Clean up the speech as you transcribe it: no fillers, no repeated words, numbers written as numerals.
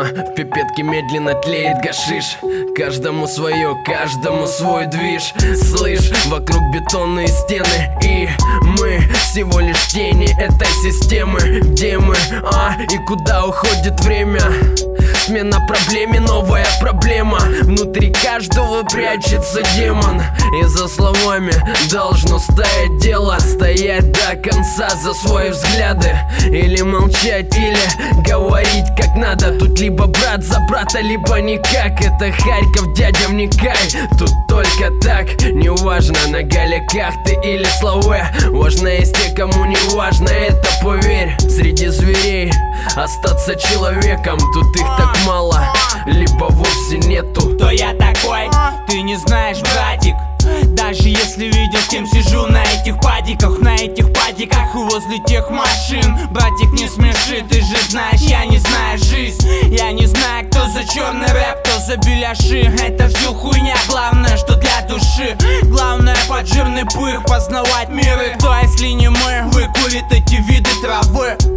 В пипетке медленно тлеет гашиш. Каждому свое, каждому свой движ. Слышь, вокруг бетонные стены, и мы всего лишь тени этой системы. Где мы, и куда уходит время? Смена проблеме, новая проблема. Внутри каждого прячется демон, и за словами должно стоять дело. Стоять до конца за свои взгляды. Или молчать, или говорить как надо. Тут либо брат за брата, либо никак. Это Харьков, дядя, вникай. Тут только так. Неважно, на галиках ты или славе. Важно есть те, кому не важно это, поверь. Среди зверей остаться человеком. Тут их так мало, либо вовсе нету. Кто я такой, ты не знаешь, братик. Даже если видел, с кем сижу на этих падиках. На этих падиках и возле тех машин. Братик, не смеши, ты же знаешь, я не знаю жизнь. Я не знаю, кто за черный рэп, кто за беляши. Это все хуйня, главное, что для души. Главное, под жирный пых познавать мир. И кто, если не мы, выкурит эти виды травы.